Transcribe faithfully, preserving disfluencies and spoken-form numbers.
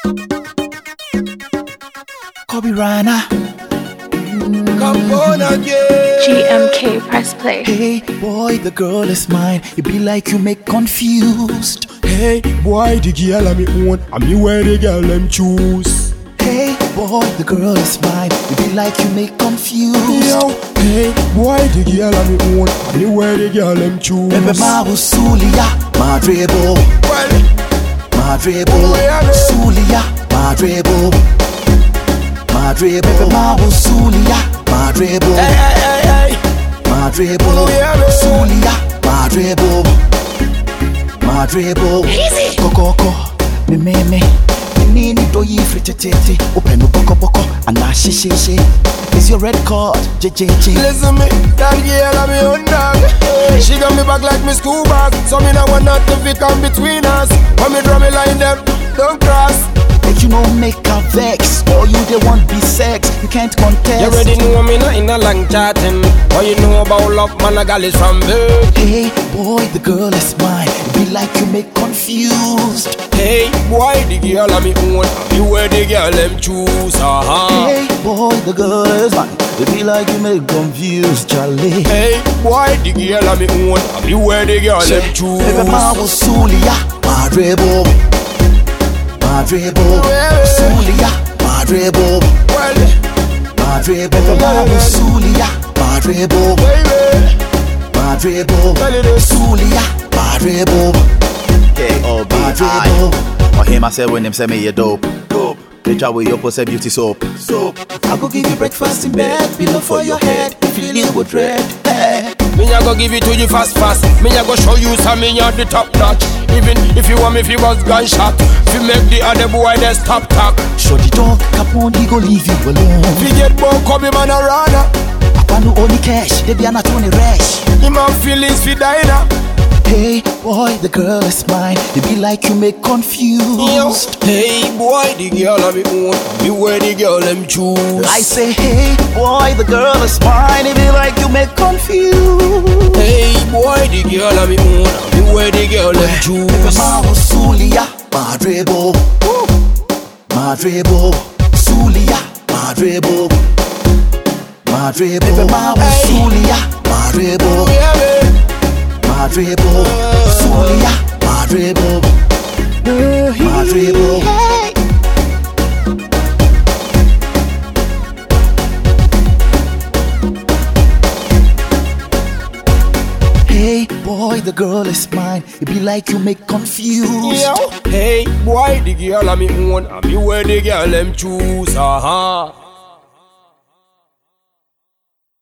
Kobe Rana. Come on again. G M K, press play. Hey boy, the girl is mine. It be like you make confused. Hey boy, the girl I'm me own, and me where the girl them choose. Hey boy, the girl is mine. It be like you make confused. Yo, hey boy, the girl I'm me own, and me where the girl them choose. Bebe ma usulia, madrebo, Well, madrebo, Yeah, yeah. sulia, madrebo, madrebo. Bebe ma usulia, madrebo, hey, hey, hey, hey. madrebo, Yeah, yeah. sulia, madrebo, madrebo. Easy. Kokoko, me me me. Me need to yi frite tete. Open no boko boko, and na she she she. It's your red card, J J J. Listen me, that girl I'm me own dog. She got me back like me school bag. So me not want not to fit come between us. When me draw me line them, don't cross. Make you no make a vex, or you they want be sex. You can't contest. You already know me not in a long chatting. What you know about love, man, a gal is from birth. Hey boy, the girl is mine. It be like you make confused. Hey boy, the girl I'm me own, you where the girl them choose. Uh-huh. Hey boy, the girl is mine. It be like you make confused, Charlie. Hey boy, the girl I'm me own, you where the girl them choose. Bebe ma usulia, madrebo, madrebo, sulia, madrebo, Well, madrebo. Bebe ma usulia, madrebo, baby, madrebo, tell you this. sulia, madrebo, K O B I. madrebo. Or him I say when him say me you dope. Dope. Picture with your pussy beauty soap. Soap. I go give you breakfast in bed, pillow for your head, feeling with red. Hey. Me a go give it to you fast fast. Me a go show you some me at the top notch. Even if you want me fi bust gunshot, fi make the other boy they stop talk. Show the dog, Capone, he go leave you alone. Fi get more come him and a runner. I no only cash, they be an attorney rash. Him have feelings fi diner. Hey boy, the girl is mine. It be like you make confused. Hey boy, the girl I'm me own, you where the girl them choose. I say, hey boy, the girl is mine. It be like you make confused. Hey boy, the girl I'm me own, you where the girl them Bebe choose. ma usulia, madrebo, madrebo, sulia, madrebo, madrebo. Bebe ma usulia, madrebo, Yeah, man. madrebo, sulia, madrebo, madrebo. Hey boy, the girl is mine. It be like you make confused. Yo. Hey boy, the girl I'm me own, and me where the girl them choose. Uh-huh.